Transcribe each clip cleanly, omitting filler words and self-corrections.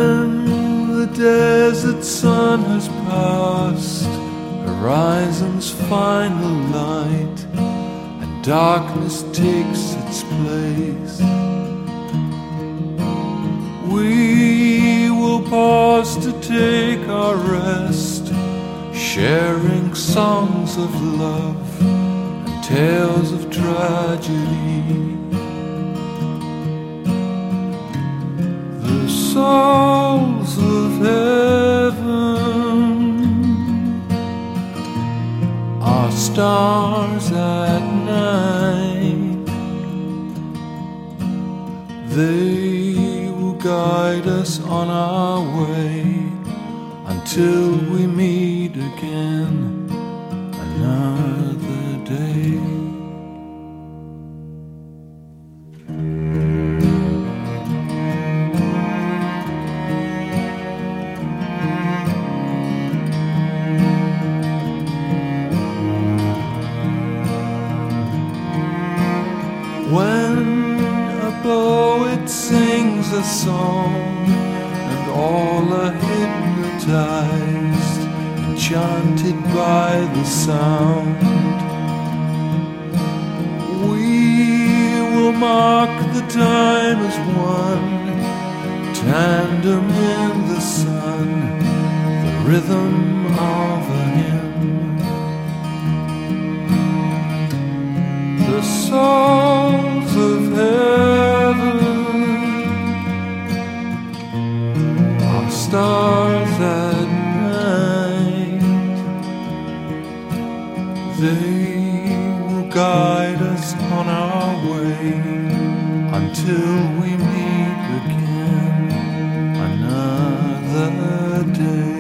When the desert sun has passed horizon's final light, and darkness takes its place, we will pause to take our rest, sharing songs of love and tales of tragedy. The souls of heaven are stars at night. They will guide us on our way until we meet again another day. When a poet sings a song and all are hypnotized, enchanted by the sound, we will mark the time as one, tandem in the sun, the rhythm of a hymn. The souls of heaven are stars at night. They will guide us on our way until we meet again another day.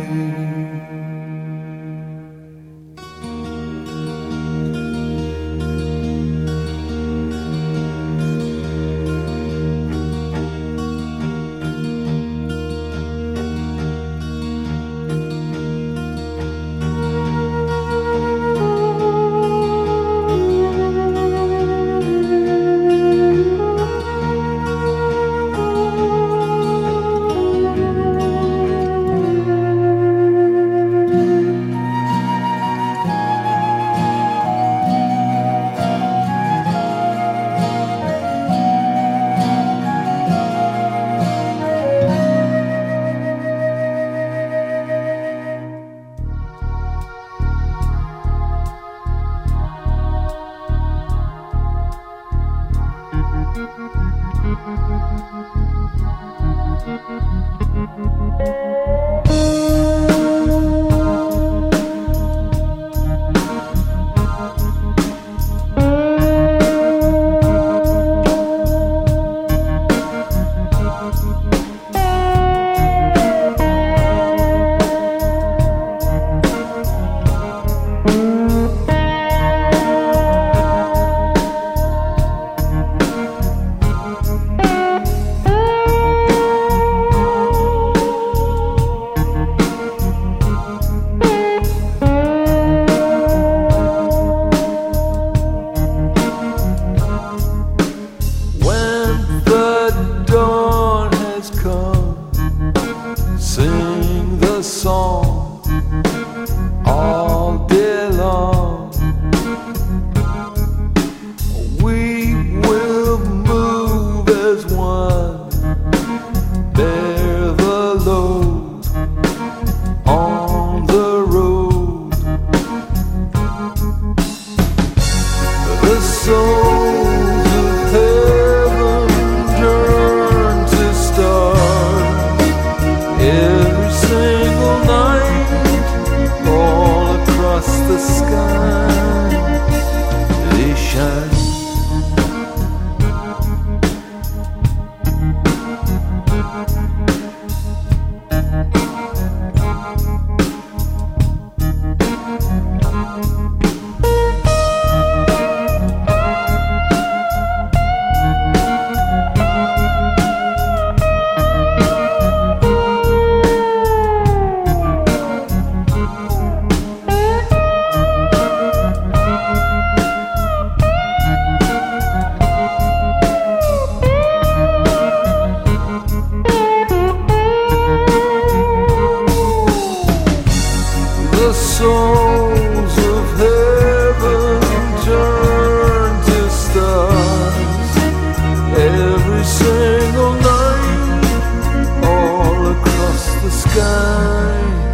Sing the song all day long. We will move as one, bear the load on the road. The souls of heaven turn to stars. souls of heaven turn to stars every single night all across the sky.